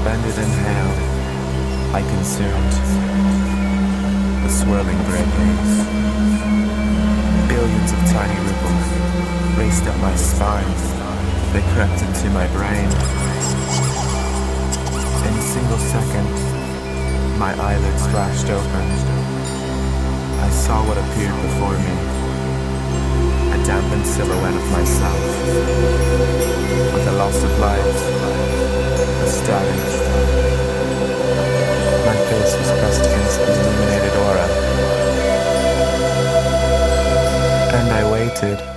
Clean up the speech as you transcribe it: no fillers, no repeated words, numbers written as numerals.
Suspended in hail, I consumed the swirling gray haze. Billions of tiny ripples raced up my spine. They crept into my brain. In a single second, my eyelids flashed open. I saw what appeared before me. A dampened silhouette of myself, with a loss of light, a static. My face was pressed against the illuminated aura, and I waited.